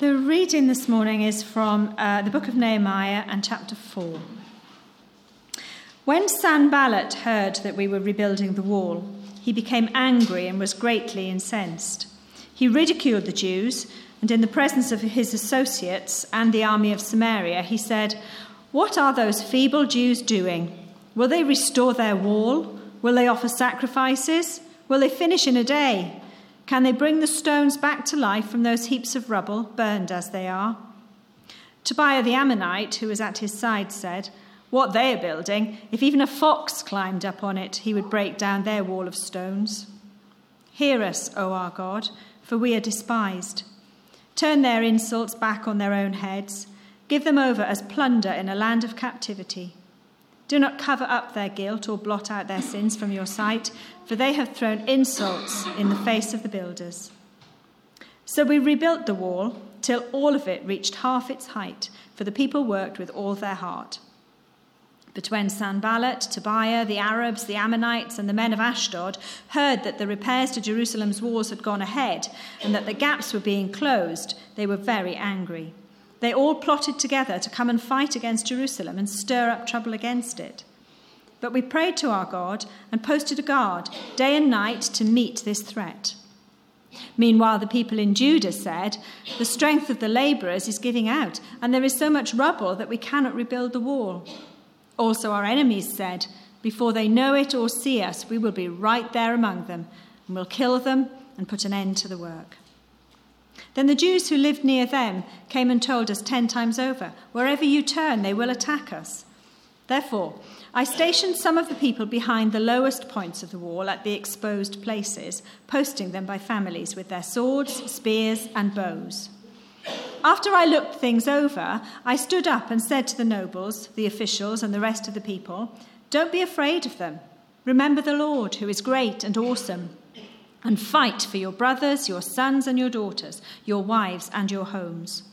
The reading this morning is from the book of Nehemiah and chapter 4. When Sanballat heard that we were rebuilding the wall, he became angry and was greatly incensed. He ridiculed the Jews, and in the presence of his associates and the army of Samaria, he said, "What are those feeble Jews doing? Will they restore their wall? Will they offer sacrifices? Will they finish in a day? Can they bring the stones back to life from those heaps of rubble, burned as they are?" Tobiah the Ammonite, who was at his side, said, "What they are building, if even a fox climbed up on it, he would break down their wall of stones. Hear us, O our God, for we are despised. Turn their insults back on their own heads. Give them over as plunder in a land of captivity. Do not cover up their guilt or blot out their sins from your sight, for they have thrown insults in the face of the builders." So we rebuilt the wall till all of it reached half its height, for the people worked with all their heart. But when Sanballat, Tobiah, the Arabs, the Ammonites, and the men of Ashdod heard that the repairs to Jerusalem's walls had gone ahead and that the gaps were being closed, they were very angry. They all plotted together to come and fight against Jerusalem and stir up trouble against it. But we prayed to our God and posted a guard day and night to meet this threat. Meanwhile, the people in Judah said, "The strength of the labourers is giving out, and there is so much rubble that we cannot rebuild the wall." Also our enemies said, "Before they know it or see us, we will be right there among them, and will kill them and put an end to the work." Then the Jews who lived near them came and told us 10 times over, "Wherever you turn, they will attack us." Therefore, I stationed some of the people behind the lowest points of the wall at the exposed places, posting them by families with their swords, spears, and bows. After I looked things over, I stood up and said to the nobles, the officials, and the rest of the people, "Don't be afraid of them. Remember the Lord, who is great and awesome, and fight for your brothers, your sons and your daughters, your wives and your homes."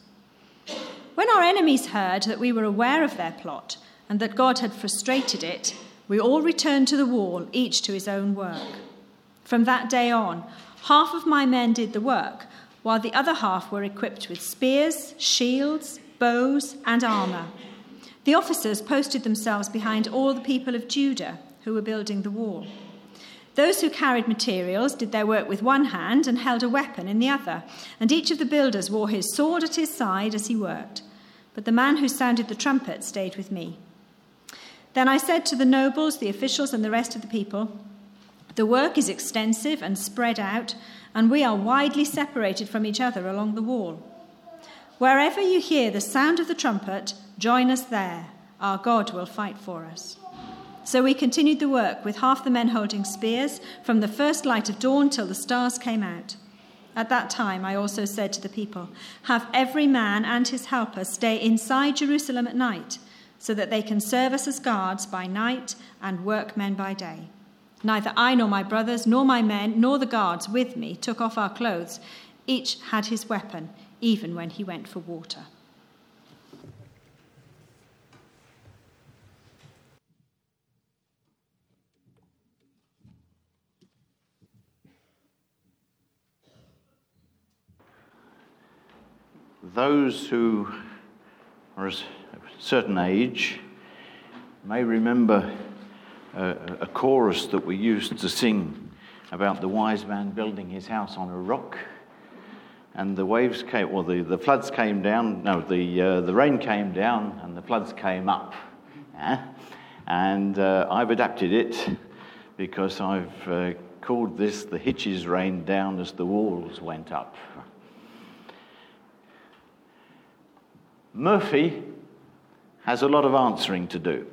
When our enemies heard that we were aware of their plot and that God had frustrated it, we all returned to the wall, each to his own work. From that day on, half of my men did the work, while the other half were equipped with spears, shields, bows, and armour. The officers posted themselves behind all the people of Judah who were building the wall. Those who carried materials did their work with one hand and held a weapon in the other, and each of the builders wore his sword at his side as he worked. But the man who sounded the trumpet stayed with me. Then I said to the nobles, the officials, and the rest of the people, "The work is extensive and spread out, and we are widely separated from each other along the wall. Wherever you hear the sound of the trumpet, join us there. Our God will fight for us." So we continued the work with half the men holding spears from the first light of dawn till the stars came out. At that time I also said to the people, "Have every man and his helper stay inside Jerusalem at night, so that they can serve us as guards by night and workmen by day." Neither I nor my brothers nor my men nor the guards with me took off our clothes. Each had his weapon, even when he went for water. Those who are a certain age may remember a chorus that we used to sing about the wise man building his house on a rock, and the waves came, or the floods came down. No, the rain came down and the floods came up. Yeah? And I've adapted it because I've called this "The Hitches Rained Down as the Walls Went Up." Murphy has a lot of answering to do.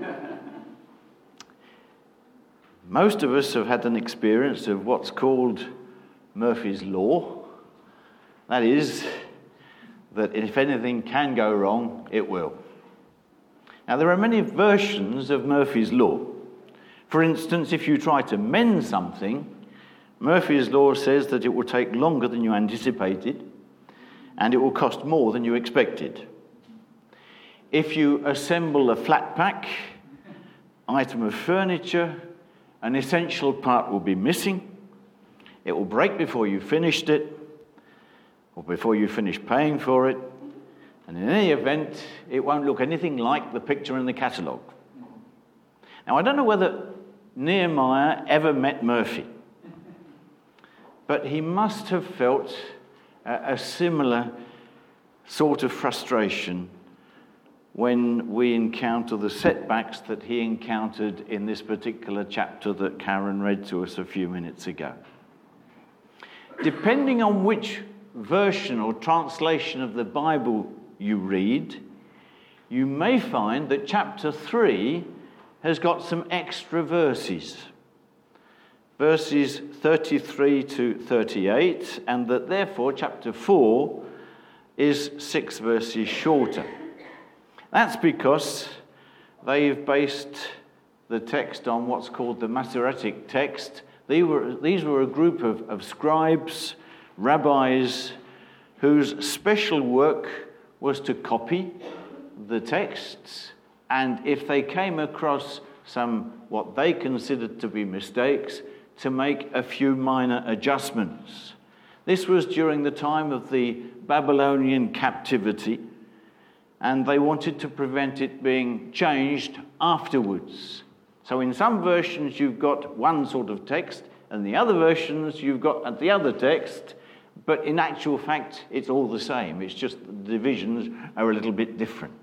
Most of us have had an experience of what's called Murphy's Law. That is, that if anything can go wrong, it will. Now, there are many versions of Murphy's Law. For instance, if you try to mend something, Murphy's Law says that it will take longer than you anticipated, and it will cost more than you expected. If you assemble a flat pack item of furniture, an essential part will be missing, it will break before you finished it, or before you finish paying for it. And in any event, it won't look anything like the picture in the catalogue. Now, I don't know whether Nehemiah ever met Murphy, but he must have felt a similar sort of frustration when we encounter the setbacks that he encountered in this particular chapter that Karen read to us a few minutes ago. Depending on which version or translation of the Bible you read, you may find that chapter 3 has got some extra verses. Verses 33 to 38, and that therefore chapter 4 is 6 verses shorter. That's because they've based the text on what's called the Masoretic text. These were a group of scribes, rabbis, whose special work was to copy the texts, and if they came across some what they considered to be mistakes, to make a few minor adjustments. This was during the time of the Babylonian captivity, and they wanted to prevent it being changed afterwards. So in some versions you've got one sort of text, and the other versions you've got the other text, but in actual fact it's all the same. It's just the divisions are a little bit different.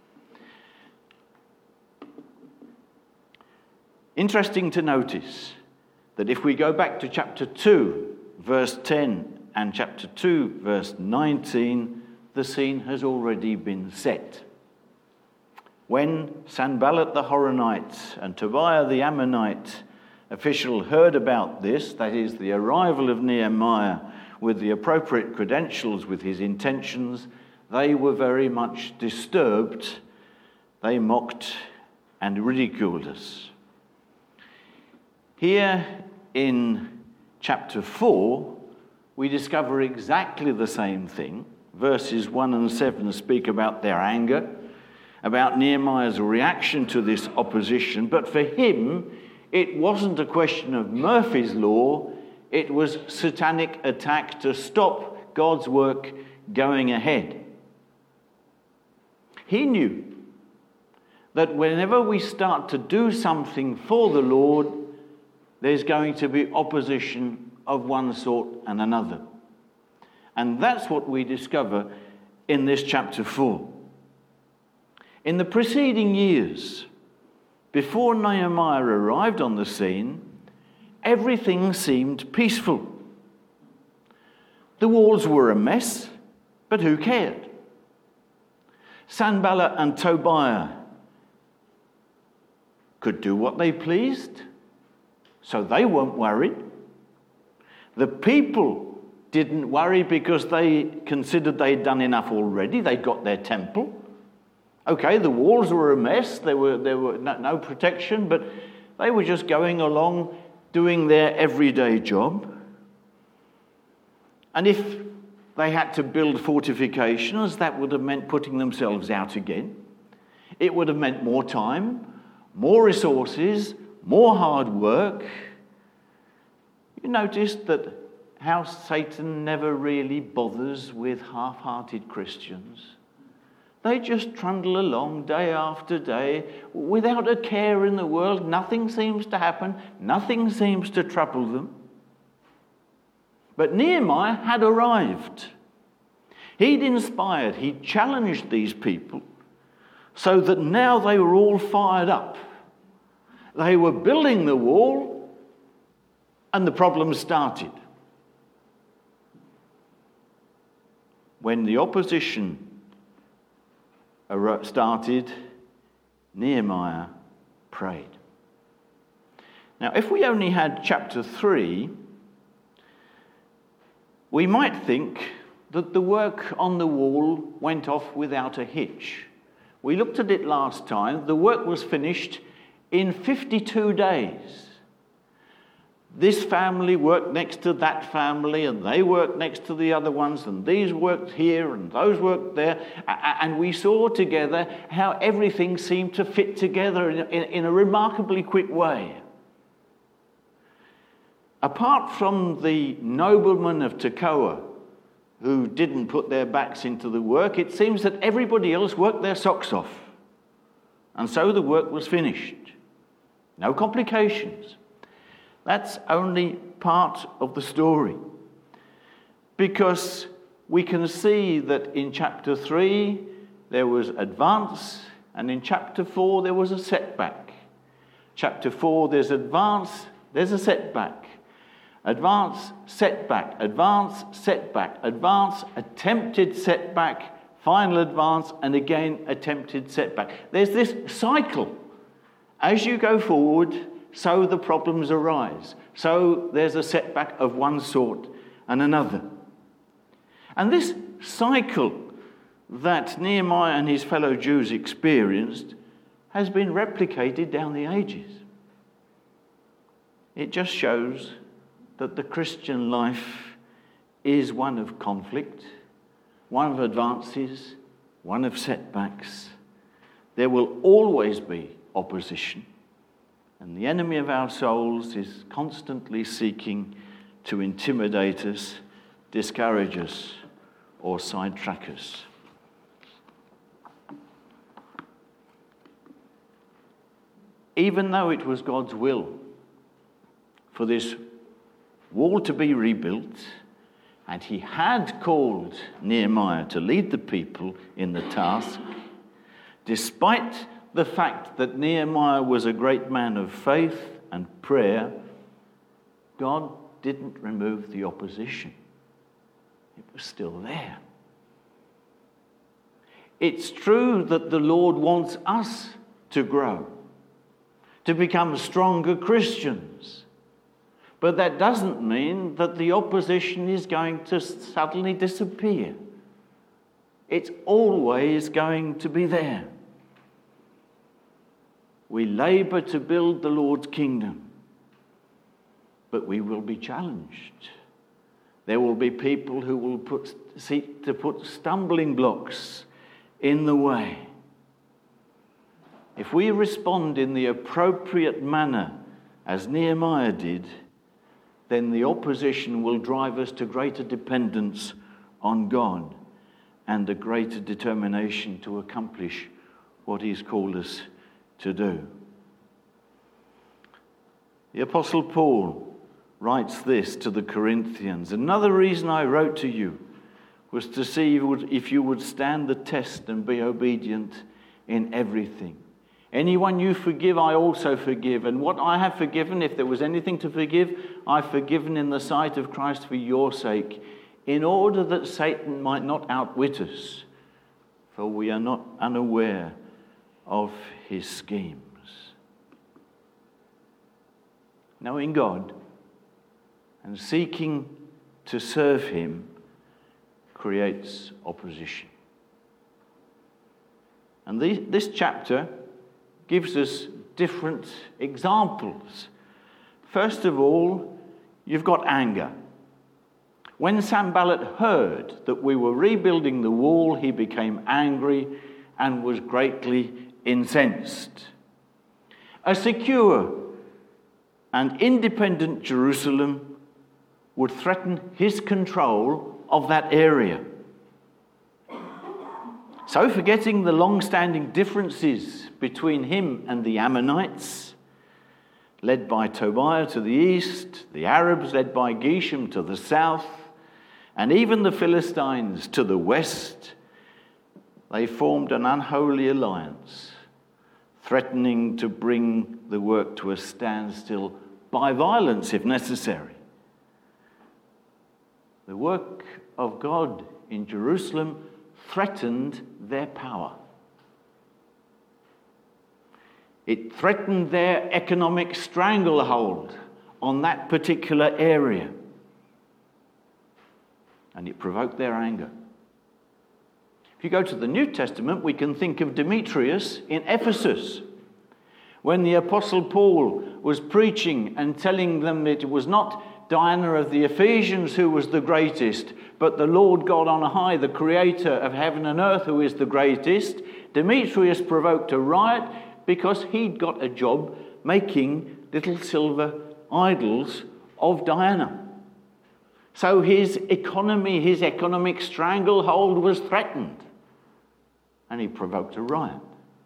Interesting to notice that if we go back to chapter 2, verse 10, and chapter 2, verse 19, the scene has already been set. When Sanballat the Horonite and Tobiah the Ammonite official heard about this, that is, the arrival of Nehemiah with the appropriate credentials with his intentions, they were very much disturbed. They mocked and ridiculed us. Here in chapter 4, we discover exactly the same thing. Verses 1 and 7 speak about their anger, about Nehemiah's reaction to this opposition. But for him, it wasn't a question of Murphy's Law, it was satanic attack to stop God's work going ahead. He knew that whenever we start to do something for the Lord, there's going to be opposition of one sort and another. And that's what we discover in this chapter 4. In the preceding years, before Nehemiah arrived on the scene, everything seemed peaceful. The walls were a mess, but who cared? Sanballat and Tobiah could do what they pleased, so they weren't worried. The people didn't worry because they considered they'd done enough already. They'd got their temple. Okay, the walls were a mess. There were no protection, but they were just going along doing their everyday job. And if they had to build fortifications, that would have meant putting themselves out again. It would have meant more time, more resources, more hard work. You noticed that how Satan never really bothers with half-hearted Christians. They just trundle along day after day without a care in the world. Nothing seems to happen. Nothing seems to trouble them. But Nehemiah had arrived. He'd inspired, he'd challenged these people so that now they were all fired up. They were building the wall and the problem started. When the opposition started, Nehemiah prayed. Now, if we only had chapter 3, we might think that the work on the wall went off without a hitch. We looked at it last time. The work was finished in 52 days. This family worked next to that family, and they worked next to the other ones, and these worked here, and those worked there. And we saw together how everything seemed to fit together in a remarkably quick way. Apart from the nobleman of Tekoa, who didn't put their backs into the work. It seems that everybody else worked their socks off. And so the work was finished. No complications. That's only part of the story. Because we can see that in chapter 3 there was advance, and in chapter 4 there was a setback. Chapter 4 there's advance, there's a setback. Advance, setback, advance, setback, advance, attempted setback, final advance, and again attempted setback. There's this cycle. As you go forward, so the problems arise. So there's a setback of one sort and another. And this cycle that Nehemiah and his fellow Jews experienced has been replicated down the ages. It just shows that the Christian life is one of conflict, one of advances, one of setbacks. There will always be opposition, and the enemy of our souls is constantly seeking to intimidate us, discourage us, or sidetrack us. Even though it was God's will for this wall to be rebuilt, and he had called Nehemiah to lead the people in the task, despite the fact that Nehemiah was a great man of faith and prayer, God didn't remove the opposition. It was still there. It's true that the Lord wants us to grow, to become stronger Christians. But that doesn't mean that the opposition is going to suddenly disappear. It's always going to be there. We labour to build the Lord's kingdom, but we will be challenged. There will be people who will seek to put stumbling blocks in the way. If we respond in the appropriate manner, as Nehemiah did, then the opposition will drive us to greater dependence on God and a greater determination to accomplish what he's called us to do. The Apostle Paul writes this to the Corinthians: "Another reason I wrote to you was to see if you would stand the test and be obedient in everything. Anyone you forgive, I also forgive. And what I have forgiven, if there was anything to forgive, I've forgiven in the sight of Christ for your sake, in order that Satan might not outwit us, for we are not unaware of his schemes." Knowing God and seeking to serve him creates opposition. And this chapter gives us different examples. First of all, you've got anger. When Sanballat heard that we were rebuilding the wall, he became angry and was greatly incensed. A secure and independent Jerusalem would threaten his control of that area. So, forgetting the long-standing differences between him and the Ammonites, led by Tobiah to the east, the Arabs led by Geshem to the south, and even the Philistines to the west, they formed an unholy alliance, threatening to bring the work to a standstill by violence if necessary. The work of God in Jerusalem threatened their power. It threatened their economic stranglehold on that particular area. And it provoked their anger. If you go to the New Testament, we can think of Demetrius in Ephesus. When the Apostle Paul was preaching and telling them it was not Diana of the Ephesians who was the greatest, but the Lord God on high, the creator of heaven and earth, who is the greatest, Demetrius provoked a riot because he'd got a job making little silver idols of Diana. So his economy, his economic stranglehold was threatened. And he provoked a riot.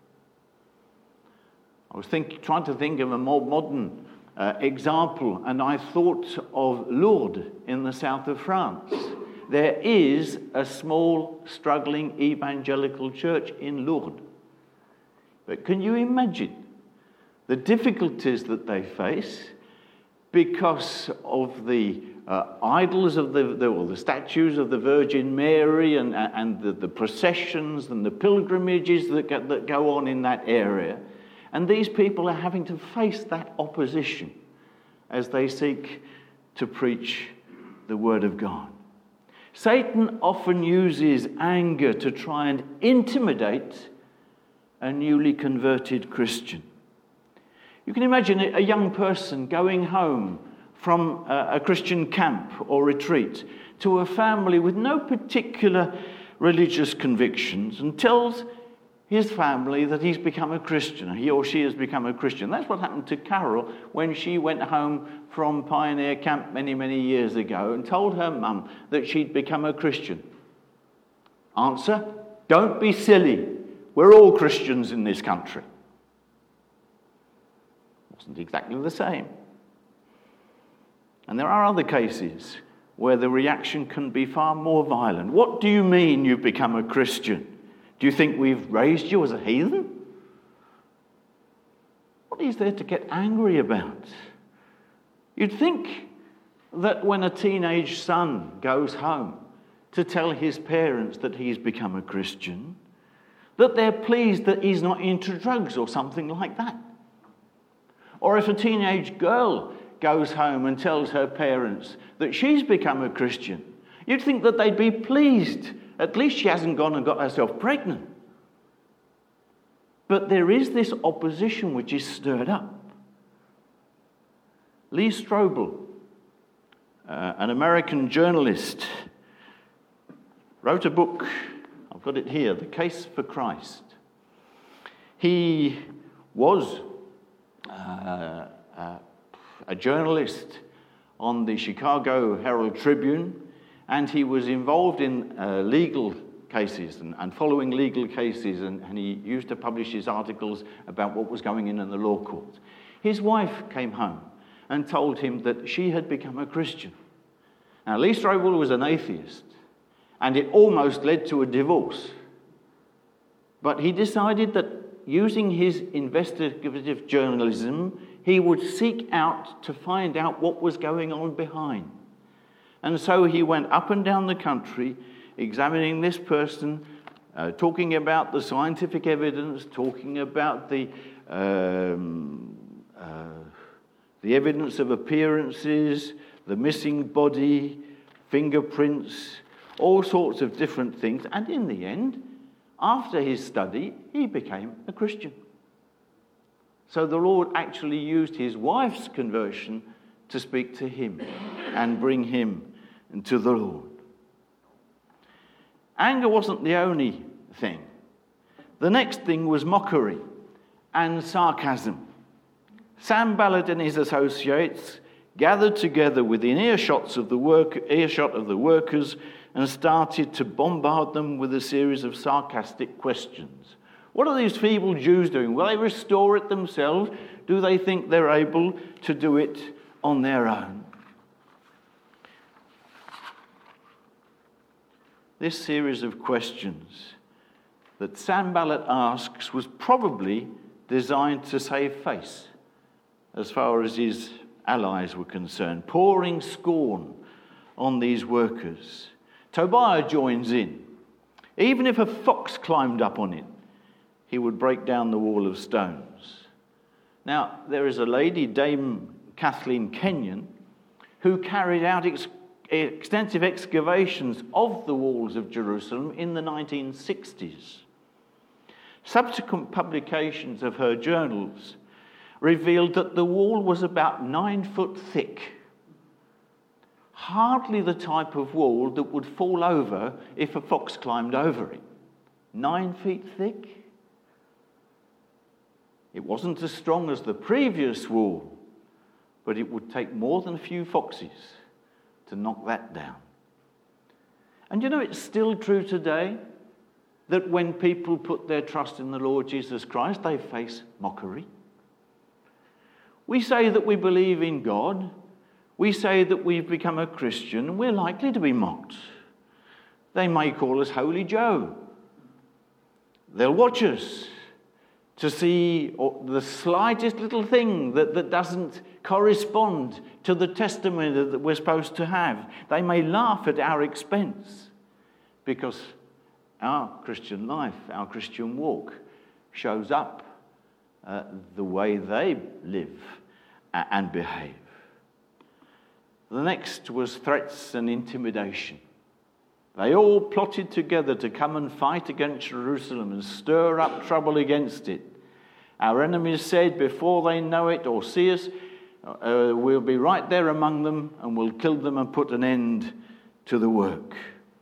I was trying to think of a more modern example, and I thought of Lourdes in the south of France. There is a small, struggling evangelical church in Lourdes. But can you imagine the difficulties that they face because of the idols of the statues of the Virgin Mary and the processions and the pilgrimages that go on in that area? And these people are having to face that opposition as they seek to preach the Word of God. Satan often uses anger to try and intimidate a newly converted Christian. You can imagine a young person going home from a Christian camp or retreat to a family with no particular religious convictions and tells his family that he's become a Christian, he or she has become a Christian. That's what happened to Carol when she went home from Pioneer Camp many, many years ago and told her mum that she'd become a Christian. Answer: don't be silly. We're all Christians in this country. Wasn't exactly the same. And there are other cases where the reaction can be far more violent. What do you mean you've become a Christian? Do you think we've raised you as a heathen? What is there to get angry about? You'd think that when a teenage son goes home to tell his parents that he's become a Christian, that they're pleased that he's not into drugs or something like that. Or if a teenage girl goes home and tells her parents that she's become a Christian, you'd think that they'd be pleased. At least she hasn't gone and got herself pregnant. But there is this opposition which is stirred up. Lee Strobel, an American journalist, wrote a book. I've got it here, The Case for Christ. He was a journalist on the Chicago Herald Tribune, and he was involved in legal cases and following legal cases, and he used to publish his articles about what was going on in the law courts. His wife came home and told him that she had become a Christian. Now, Lee Strobel was an atheist, and it almost led to a divorce. But he decided that using his investigative journalism, he would seek out to find out what was going on behind. And so he went up and down the country, examining this person, talking about the scientific evidence, talking about the evidence of appearances, the missing body, fingerprints, all sorts of different things. And in the end, after his study, he became a Christian. So the Lord actually used his wife's conversion to speak to him and bring him to the Lord. Anger wasn't the only thing. The next thing was mockery and sarcasm. Sanballat and his associates gathered together within earshot of the workers and started to bombard them with a series of sarcastic questions. What are these feeble Jews doing? Will they restore it themselves? Do they think they're able to do it on their own? This series of questions that Sanballat asks was probably designed to save face as far as his allies were concerned, pouring scorn on these workers. Tobiah joins in. Even if a fox climbed up on it, he would break down the wall of stones. Now, there is a lady, Dame Kathleen Kenyon, who carried out extensive excavations of the walls of Jerusalem in the 1960s. Subsequent publications of her journals revealed that the wall was about 9 foot thick. Hardly the type of wall that would fall over if a fox climbed over it. 9 feet thick. It wasn't as strong as the previous wall, but it would take more than a few foxes to knock that down. And it's still true today that when people put their trust in the Lord Jesus Christ, they face mockery. We say that we believe in God. We say that we've become a Christian, and we're likely to be mocked. They may call us Holy Joe. They'll watch us to see the slightest little thing that doesn't correspond to the testimony that we're supposed to have. They may laugh at our expense because our Christian life, our Christian walk shows up the way they live and behave. The next was threats and intimidation. They all plotted together to come and fight against Jerusalem and stir up trouble against it. Our enemies said, before they know it or see us, we'll be right there among them and we'll kill them and put an end to the work.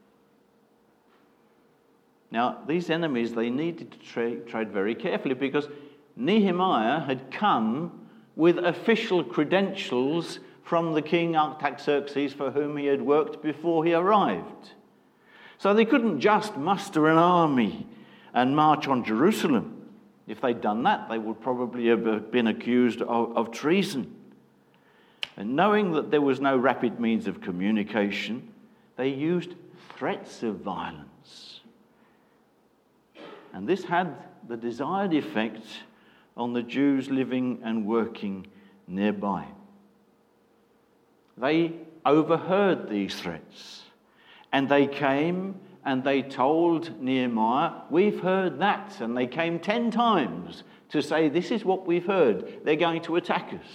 Now, these enemies, they needed to tread very carefully because Nehemiah had come with official credentials from the king Artaxerxes for whom he had worked before he arrived. So they couldn't just muster an army and march on Jerusalem. If they'd done that, they would probably have been accused of treason. And knowing that there was no rapid means of communication, they used threats of violence. And this had the desired effect on the Jews living and working nearby. They overheard these threats, and they came and they told Nehemiah, we've heard that. And they came 10 times to say, this is what we've heard. They're going to attack us.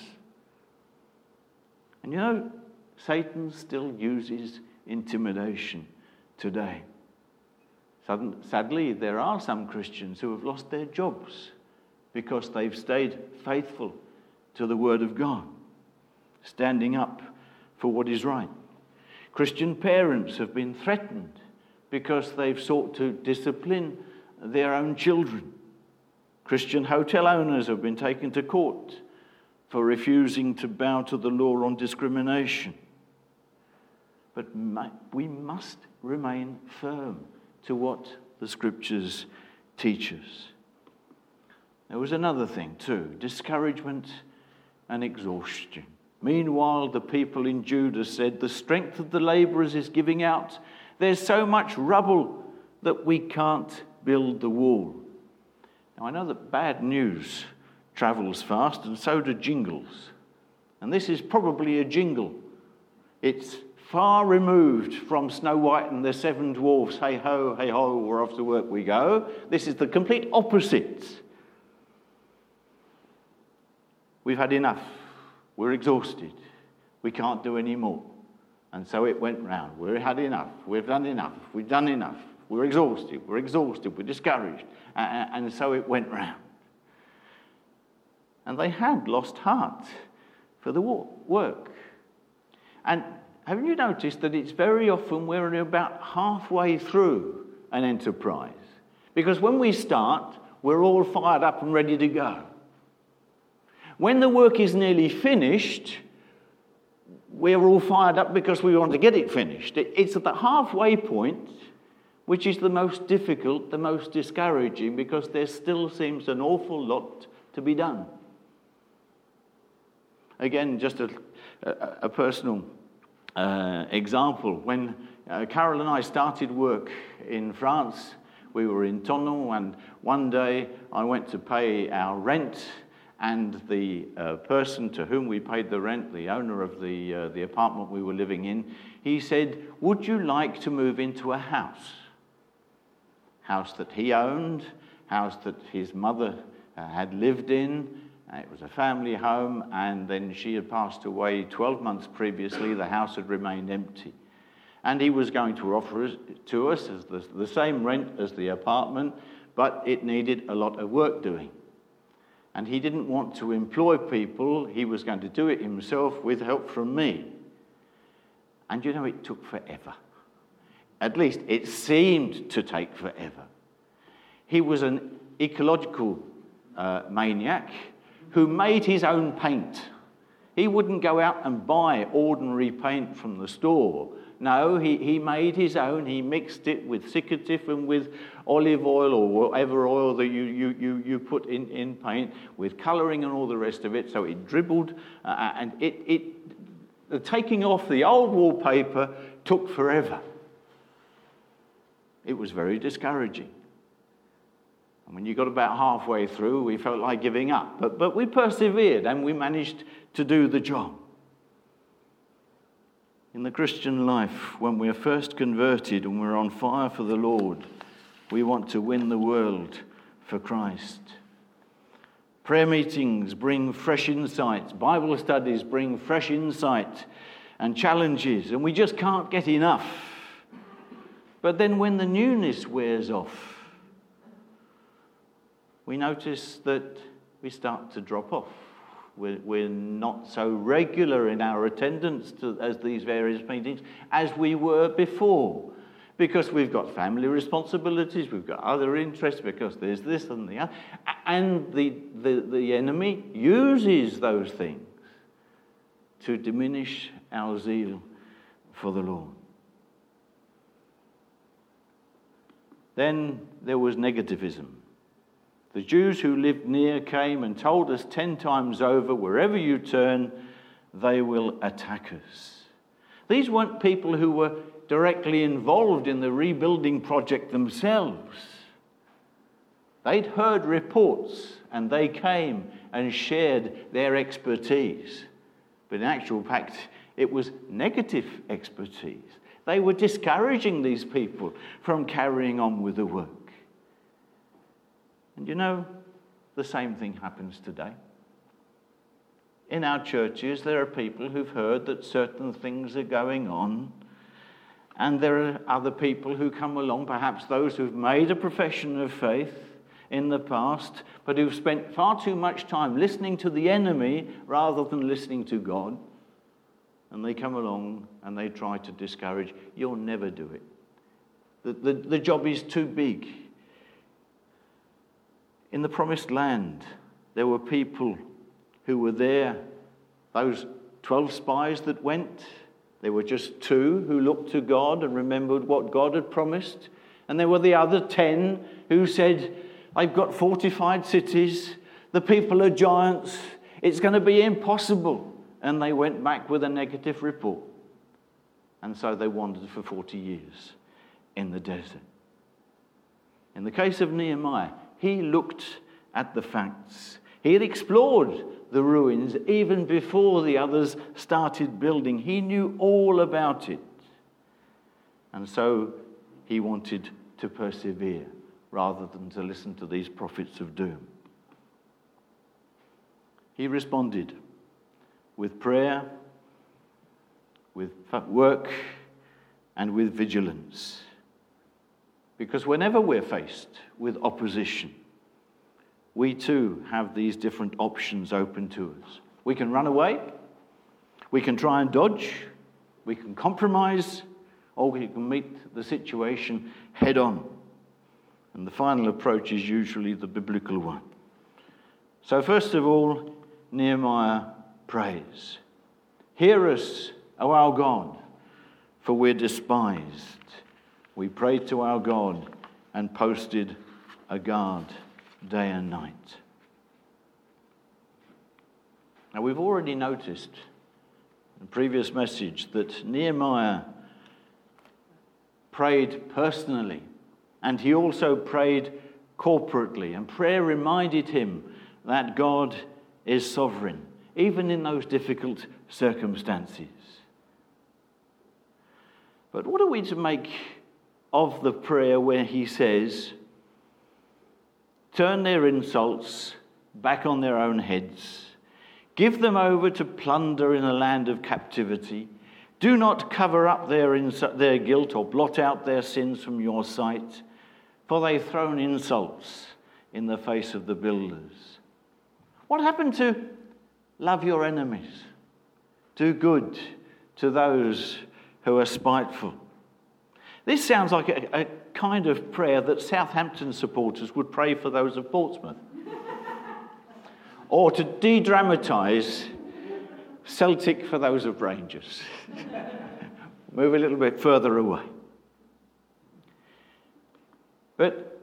And Satan still uses intimidation today. Sadly, there are some Christians who have lost their jobs because they've stayed faithful to the Word of God, standing up for what is right. Christian parents have been threatened because they've sought to discipline their own children. Christian hotel owners have been taken to court for refusing to bow to the law on discrimination. But we must remain firm to what the Scriptures teach us. There was another thing too, discouragement and exhaustion. Meanwhile, the people in Judah said, the strength of the laborers is giving out. There's so much rubble that we can't build the wall. Now, I know that bad news travels fast, and so do jingles. And this is probably a jingle. It's far removed from Snow White and the Seven Dwarfs, hey ho, we're off to work we go. This is the complete opposite. We've had enough. We're exhausted. We can't do any more. And so it went round. We've had enough. We've done enough. We've done enough. We're exhausted. We're discouraged. And so it went round. And they had lost heart for the work. And haven't you noticed that it's very often we're about halfway through an enterprise? Because when we start, we're all fired up and ready to go. When the work is nearly finished, we're all fired up because we want to get it finished. It's at the halfway point which is the most difficult, the most discouraging, because there still seems an awful lot to be done. Again, just a personal example. When Carol and I started work in France, we were in Thonon, and one day I went to pay our rent, and the person to whom we paid the rent, the owner of the apartment we were living in, he said, "Would you like to move into a house?" House that he owned, house that his mother had lived in. It was a family home, and then she had passed away 12 months previously. The house had remained empty. And he was going to offer it to us as the same rent as the apartment, but it needed a lot of work doing. And he didn't want to employ people. He was going to do it himself with help from me. And you know, it took forever. At least it seemed to take forever. He was an ecological maniac who made his own paint. He wouldn't go out and buy ordinary paint from the store. No, he made his own. He mixed it with cicatif and with olive oil or whatever oil that you put in paint, with colouring and all the rest of it. So it dribbled, and the taking off the old wallpaper took forever. It was very discouraging. And when you got about halfway through, we felt like giving up. But we persevered and we managed to do the job. In the Christian life, when we're first converted and we're on fire for the Lord, we want to win the world for Christ. Prayer meetings bring fresh insights. Bible studies bring fresh insight and challenges, and we just can't get enough. But then when the newness wears off, we notice that we start to drop off. We're not so regular in our attendance as these various meetings as we were before, because we've got family responsibilities, we've got other interests, because there's this and the other, and the enemy uses those things to diminish our zeal for the Lord. Then there was negativism. The Jews who lived near came and told us 10 times over, wherever you turn, they will attack us. These weren't people who were directly involved in the rebuilding project themselves. They'd heard reports and they came and shared their expertise. But in actual fact, it was negative expertise. They were discouraging these people from carrying on with the work. And you know, the same thing happens today. In our churches, there are people who've heard that certain things are going on, and there are other people who come along, perhaps those who've made a profession of faith in the past, but who've spent far too much time listening to the enemy rather than listening to God. And they come along and they try to discourage. You'll never do it. The job is too big. In the Promised Land, there were people who were there. Those 12 spies that went, there were just 2 who looked to God and remembered what God had promised. And there were the other 10 who said, I've got fortified cities, the people are giants, it's going to be impossible. And they went back with a negative report. And so they wandered for 40 years in the desert. In the case of Nehemiah, he looked at the facts. He had explored the ruins even before the others started building. He knew all about it. And so he wanted to persevere rather than to listen to these prophets of doom. He responded with prayer, with work, and with vigilance. Because whenever we're faced with opposition, we too have these different options open to us. We can run away, we can try and dodge, we can compromise, or we can meet the situation head on. And the final approach is usually the biblical one. So first of all, Nehemiah prays. Hear us, O our God, for we're despised. We prayed to our God and posted a guard day and night. Now we've already noticed in the previous message that Nehemiah prayed personally, and he also prayed corporately, and prayer reminded him that God is sovereign, even in those difficult circumstances. But what are we to make of the prayer where he says, turn their insults back on their own heads, give them over to plunder in a land of captivity, do not cover up their guilt or blot out their sins from your sight, for they've thrown insults in the face of the builders. What happened to love your enemies, do good to those who are spiteful? This sounds like a kind of prayer that Southampton supporters would pray for those of Portsmouth. Or to de-dramatise, Celtic for those of Rangers. Move a little bit further away. But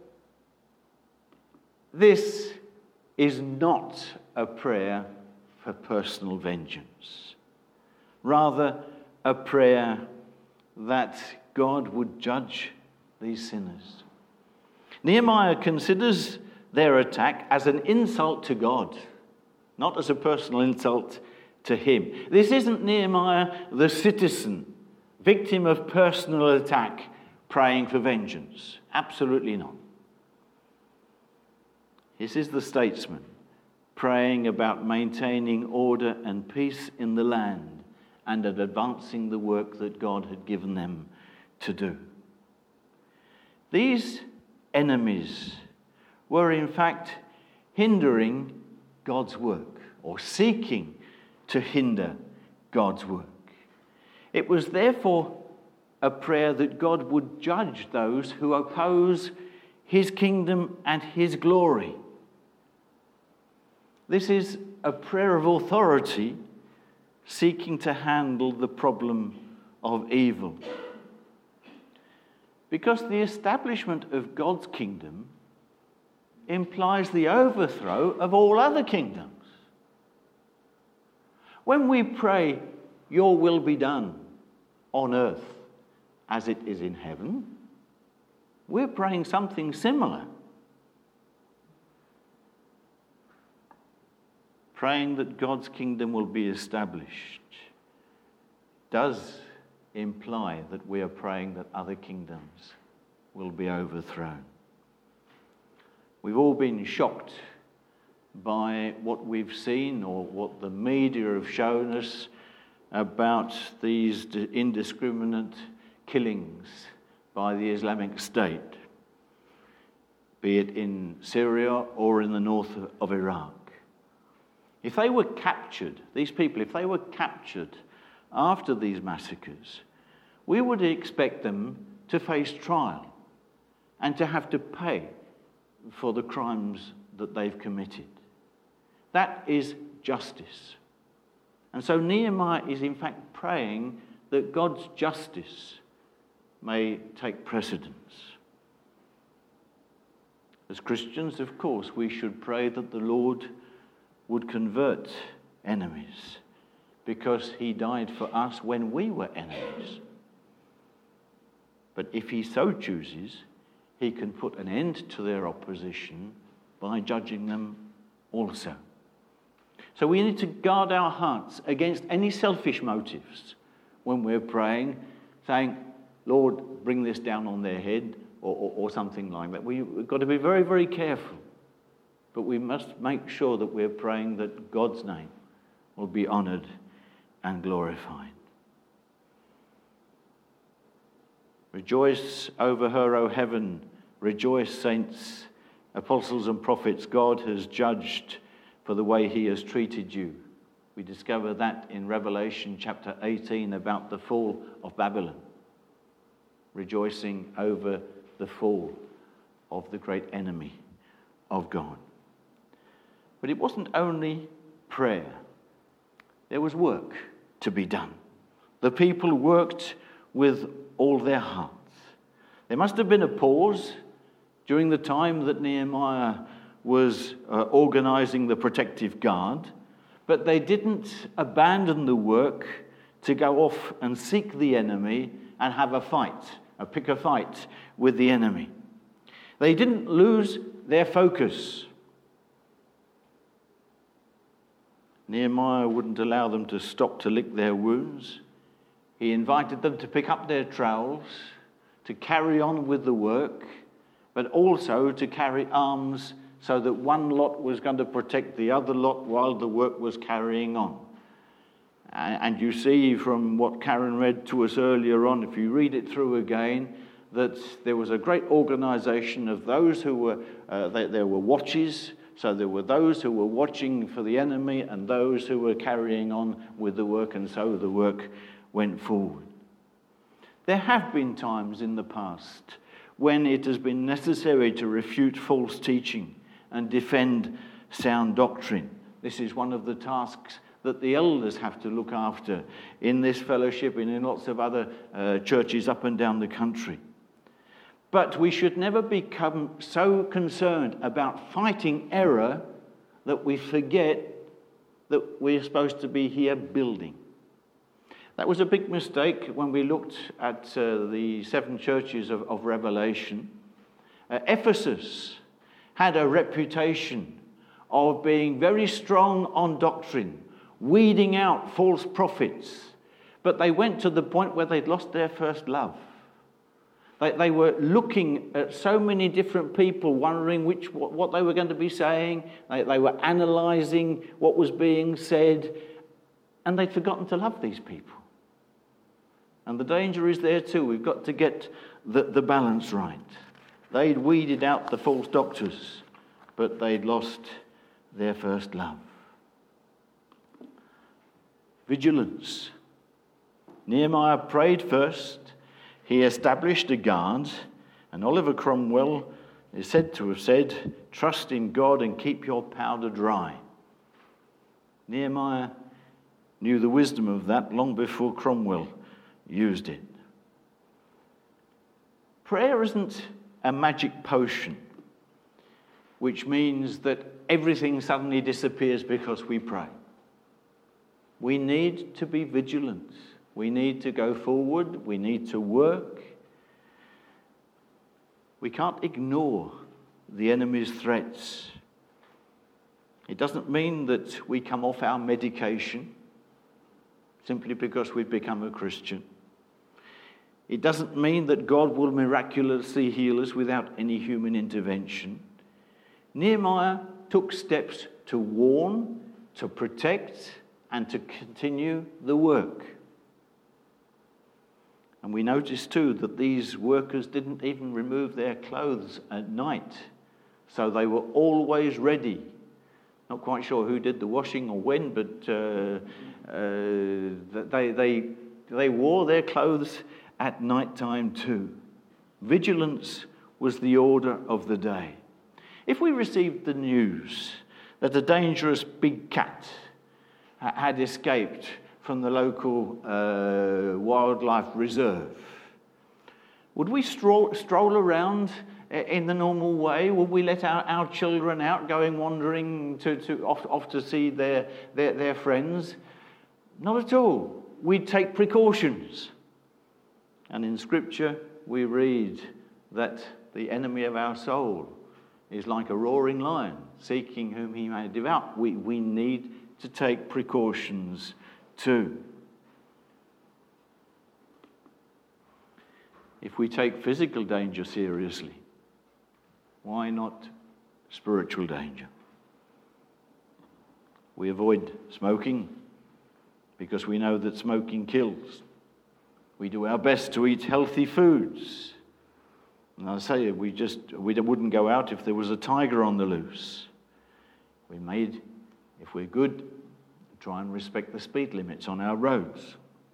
this is not a prayer for personal vengeance. Rather, a prayer that God would judge these sinners. Nehemiah considers their attack as an insult to God, not as a personal insult to him. This isn't Nehemiah, the citizen, victim of personal attack, praying for vengeance. Absolutely not. This is the statesman praying about maintaining order and peace in the land and at advancing the work that God had given them to do. These enemies were in fact hindering God's work, or seeking to hinder God's work. It was therefore a prayer that God would judge those who oppose his kingdom and his glory. This is a prayer of authority seeking to handle the problem of evil. Because the establishment of God's kingdom implies the overthrow of all other kingdoms. When we pray, "Your will be done on earth as it is in heaven," we're praying something similar. Praying that God's kingdom will be established does imply that we are praying that other kingdoms will be overthrown. We've all been shocked by what we've seen or what the media have shown us about these indiscriminate killings by the Islamic State, be it in Syria or in the north of Iraq. If they were captured, these people, if they were captured after these massacres, we would expect them to face trial and to have to pay for the crimes that they've committed. That is justice. And so Nehemiah is in fact praying that God's justice may take precedence. As Christians, of course, we should pray that the Lord would convert enemies, because he died for us when we were enemies. But if he so chooses, he can put an end to their opposition by judging them also. So we need to guard our hearts against any selfish motives when we're praying, saying, "Lord, bring this down on their head," or something like that. We've got to be very, very careful. But we must make sure that we're praying that God's name will be honoured and glorified. Rejoice over her, O heaven. Rejoice, saints, apostles and prophets. God has judged for the way he has treated you. We discover that in Revelation chapter 18 about the fall of Babylon. Rejoicing over the fall of the great enemy of God. But it wasn't only prayer. There was work to be done. The people worked with all their hearts. There must have been a pause during the time that Nehemiah was organizing the protective guard, but they didn't abandon the work to go off and seek the enemy and have a fight, pick a fight with the enemy. They didn't lose their focus. Nehemiah wouldn't allow them to stop to lick their wounds. He invited them to pick up their trowels, to carry on with the work, but also to carry arms so that one lot was going to protect the other lot while the work was carrying on. And you see from what Karen read to us earlier on, if you read it through again, that there was a great organisation of those who were, there were watches. So there were those who were watching for the enemy and those who were carrying on with the work, and so the work went forward. There have been times in the past when it has been necessary to refute false teaching and defend sound doctrine. This is one of the tasks that the elders have to look after in this fellowship and in lots of other churches up and down the country. But we should never become so concerned about fighting error that we forget that we're supposed to be here building. That was a big mistake when we looked at the 7 churches of Revelation. Ephesus had a reputation of being very strong on doctrine, weeding out false prophets. But they went to the point where they'd lost their first love. They were looking at so many different people, wondering what they were going to be saying. They were analysing what was being said, and they'd forgotten to love these people. And the danger is there too. We've got to get the balance right. They'd weeded out the false doctors, but they'd lost their first love. Vigilance. Nehemiah prayed first. He established a guard, and Oliver Cromwell is said to have said, "Trust in God and keep your powder dry." Nehemiah knew the wisdom of that long before Cromwell used it. Prayer isn't a magic potion, which means that everything suddenly disappears because we pray. We need to be vigilant. We need to go forward. We need to work. We can't ignore the enemy's threats. It doesn't mean that we come off our medication simply because we've become a Christian. It doesn't mean that God will miraculously heal us without any human intervention. Nehemiah took steps to warn, to protect, and to continue the work. And we notice too that these workers didn't even remove their clothes at night. So they were always ready. Not quite sure who did the washing or when, but they wore their clothes at night time too. Vigilance was the order of the day. If we received the news that a dangerous big cat had escaped from the local wildlife reserve, would we stroll around in the normal way? Would we let our children out going wandering off to see their friends? Not at all. We'd take precautions. And in Scripture we read that the enemy of our soul is like a roaring lion, seeking whom he may devour. We need to take precautions too. If we take physical danger seriously, why not spiritual danger? We avoid smoking because we know that smoking kills. We do our best to eat healthy foods. And I say we wouldn't go out if there was a tiger on the loose. If we're good, try and respect the speed limits on our roads.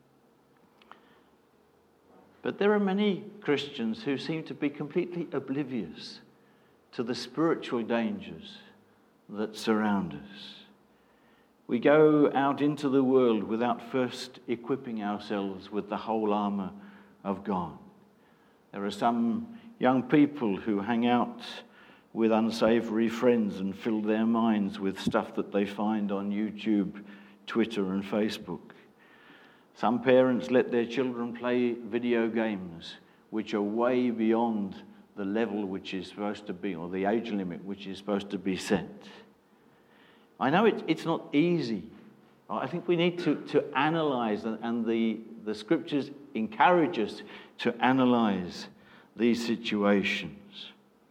But there are many Christians who seem to be completely oblivious to the spiritual dangers that surround us. We go out into the world without first equipping ourselves with the whole armour of God. There are some young people who hang out with unsavoury friends and fill their minds with stuff that they find on YouTube, Twitter and Facebook. Some parents let their children play video games which are way beyond the level which is supposed to be, or the age limit which is supposed to be set. I know it's not easy. I think we need to analyse, and the Scriptures encourage us to analyse these situations.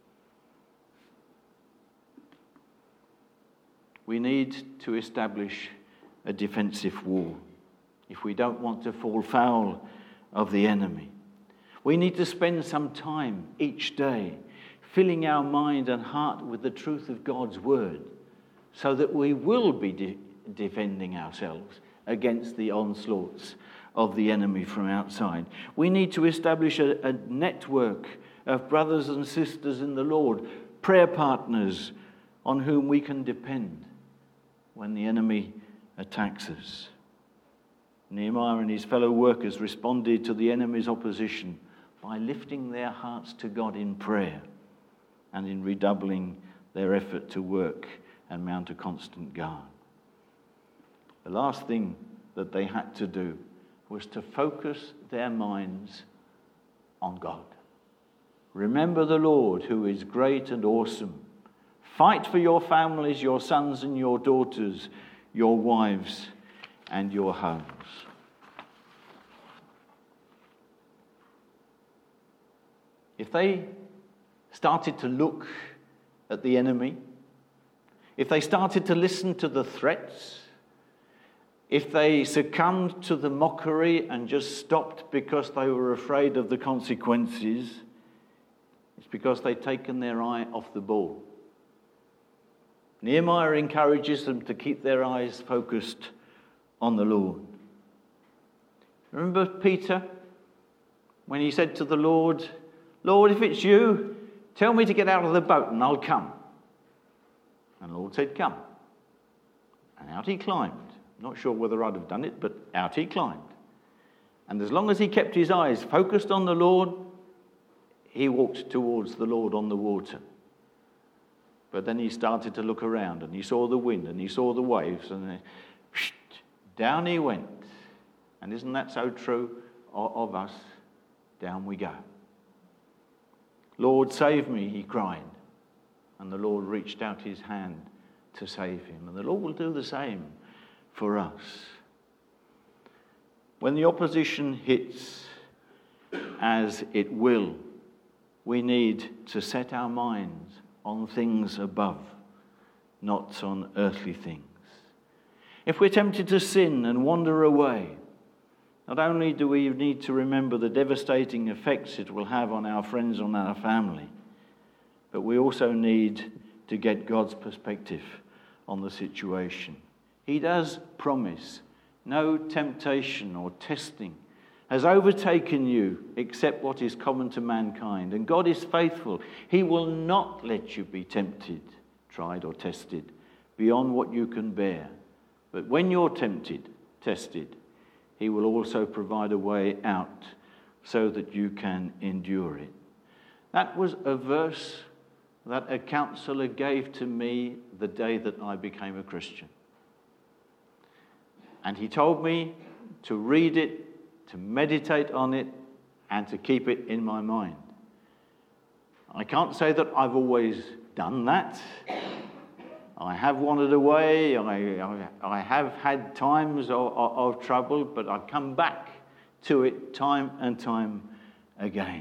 We need to establish a defensive wall if we don't want to fall foul of the enemy. We need to spend some time each day filling our mind and heart with the truth of God's word, so that we will be defending ourselves against the onslaughts of the enemy from outside. We need to establish a network of brothers and sisters in the Lord, prayer partners on whom we can depend when the enemy attacks us. Nehemiah and his fellow workers responded to the enemy's opposition by lifting their hearts to God in prayer and in redoubling their effort to work and mount a constant guard. The last thing that they had to do was to focus their minds on God. Remember the Lord, who is great and awesome. Fight for your families, your sons and your daughters, your wives and your homes. If they started to look at the enemy, if they started to listen to the threats, if they succumbed to the mockery and just stopped because they were afraid of the consequences, it's because they'd taken their eye off the ball. Nehemiah encourages them to keep their eyes focused on the Lord. Remember Peter, when he said to the Lord, "Lord, if it's you, tell me to get out of the boat and I'll come." And the Lord said, "Come." And out he climbed. Not sure whether I'd have done it, but out he climbed. And as long as he kept his eyes focused on the Lord, he walked towards the Lord on the water. But then he started to look around and he saw the wind and he saw the waves and down he went. And isn't that so true of us? Down we go. "Lord, save me," he cried. And the Lord reached out his hand to save him. And the Lord will do the same for us. When the opposition hits, as it will, we need to set our minds on things above, not on earthly things. If we're tempted to sin and wander away, not only do we need to remember the devastating effects it will have on our friends and our family, but we also need to get God's perspective on the situation. He does promise no temptation or testing has overtaken you except what is common to mankind. And God is faithful. He will not let you be tempted, tried or tested beyond what you can bear. But when you're tempted, tested, he will also provide a way out so that you can endure it. That was a verse that a counselor gave to me the day that I became a Christian. And he told me to read it, to meditate on it, and to keep it in my mind. I can't say that I've always done that. I have wandered away. I have had times of trouble, but I've come back to it time and time again.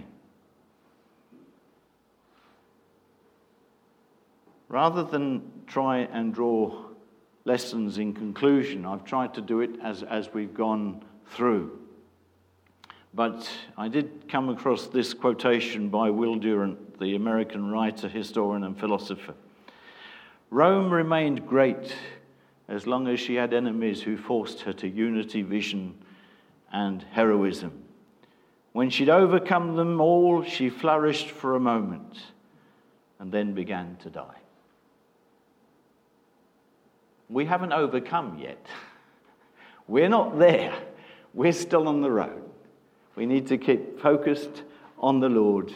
Rather than try and draw lessons in conclusion, I've tried to do it as we've gone through. But I did come across this quotation by Will Durant, the American writer, historian, and philosopher. "Rome remained great as long as she had enemies who forced her to unity, vision, and heroism. When she'd overcome them all, she flourished for a moment and then began to die." We haven't overcome yet. We're not there. We're still on the road. We need to keep focused on the Lord.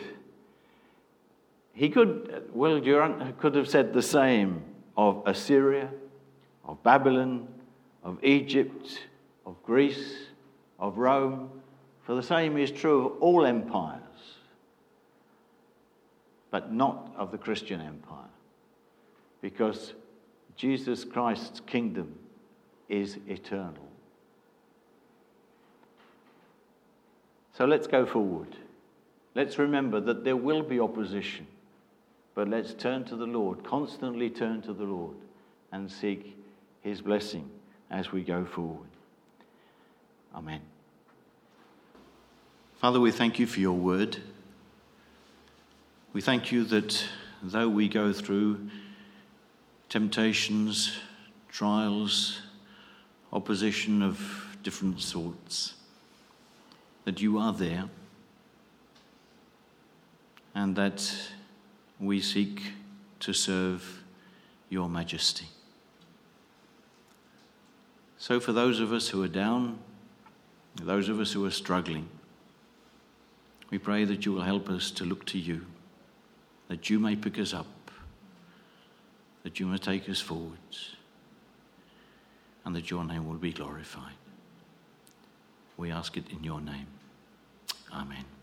Will Durant could have said the same of Assyria, of Babylon, of Egypt, of Greece, of Rome, for the same is true of all empires, but not of the Christian empire, because Jesus Christ's kingdom is eternal. So let's go forward. Let's remember that there will be opposition, but let's turn to the Lord, constantly turn to the Lord, and seek his blessing as we go forward. Amen. Father, we thank you for your word. We thank you that though we go through temptations, trials, opposition of different sorts, that you are there, and that we seek to serve your majesty. So for those of us who are down, those of us who are struggling, we pray that you will help us to look to you, that you may pick us up, that you may take us forwards, and that your name will be glorified. We ask it in your name. Amen.